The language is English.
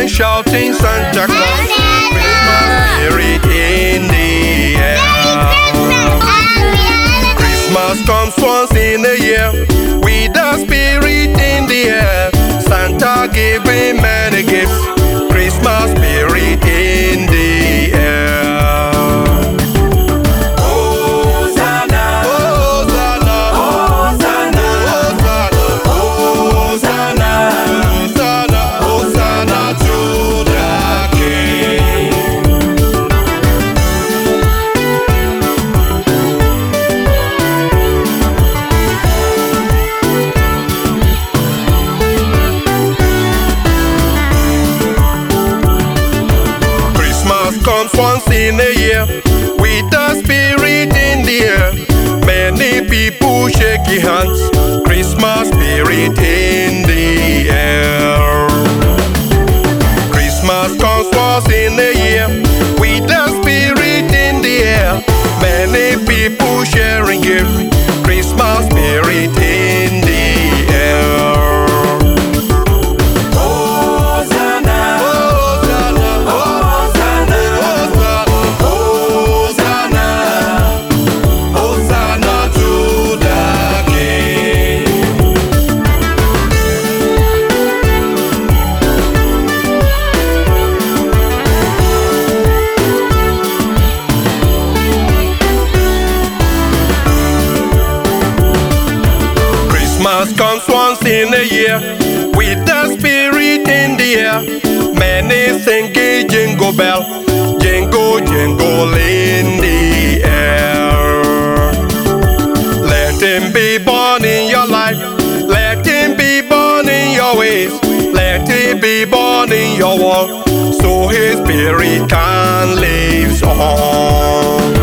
and shouting Santa Claus. Christmas spirit in the air. Christmas comes once in a year, with the spirit in the air. Santa giving many gifts. Christmas spirit in the air. Comes once in a year, with the spirit in the air. Many people shaking hands. Christmas spirit in the air. Christmas comes once in a year, with the spirit in the air. Many people sharing gifts. Christmas spirit in the air. Christmas comes once in a year, with the spirit in the air. Many singing jingle bell, jingle, jingle in the air. Let him be born in your life, let him be born in your ways, let him be born in your world, so his spirit can live on.